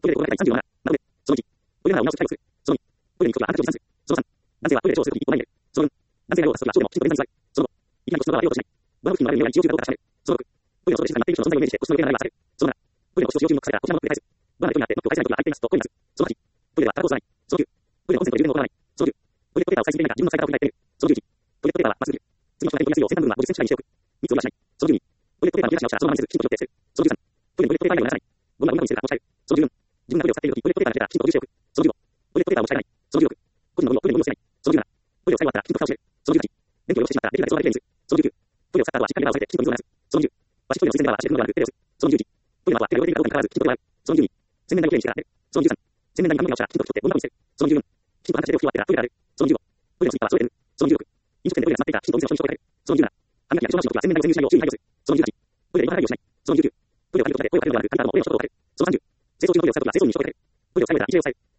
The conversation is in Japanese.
トイレで行為第37。なので、その1、トイレなら女の人対応する。その2、トイレに行くときはあなたと30。その3、男性はトイレで小をするとき一歩前に出る。その4、男性が用を足すときは長でもきちんと連座に座る。その5、いきなり個室のドアは出ようとしない。ドアの付近のある目が一応中だろうから閉める。その6、トイレの外で静かに待っている人の存在をイメージして個室の予定がないはされる。その7、トイレの個室を使用中にノックされたらこちらもノックで返す。ドアでトイレにあってノックを返せないときは相手いますと声に出す。その8、トイレはタバコを吸わない。その9、トイレのコンセントで充電を行わない。その10、トイレットペーパーを最新でないか自分の使い方を振り返ってみる。その11、トイレットペーパーはまっすぐ見る。次の人が手に取りやすいよう先端部分は50センチくらいにしておく。密を無駄しない。その12、トイレットペーパーの取り出し直したらそのままにする。きちんと取って捨てる。その13、トイレのトイレットペーパーにはならない。ゴミはゴミ箱に捨てるか持ち帰る。その14、自分がトイレを使っているときトイレットペーパーが出たらきちんと補充しておく。その15、トイレットペーパーを持ち帰らない。その16、個人のゴミをトイレにゴミを捨てない。その17、トイレを使い終わったらきちんと蓋を閉める。その18、電気を落としてしまったらできるだけその場できれいにする。その19、トイレを使った後はしっかりレバーを下げてきちんと水を流す。その20、和式トイレの水洗側は足で踏むのではなく手で押す。その21、トイレの後は手が汚れているかどうかにかかわらずきちんと洗う。その22、洗面台をきれいにしてから出る。その23、洗面台に髪の毛が落ちたらきちんと拭き取ってゴミ箱に捨てる。その24、きちんとハンカチで拭き終わってからトイレから出る。その25、トイレのスイッパーはそれで塗る。その26、飲食店でトイレが詰まっていたらきちんとお店の人に声をかける。その27、歯磨きや化粧品の仕事は洗面台を占有しないよう注意に配慮する。その28、トイレでいろんな配慮をしない。その29、トイレを借りることで声をかけるのではなく、他人からのお礼の一言をかける。その30、清掃中のトイレを使うときは清掃人に声をかける。トイレを使い終えたら異常を伝える。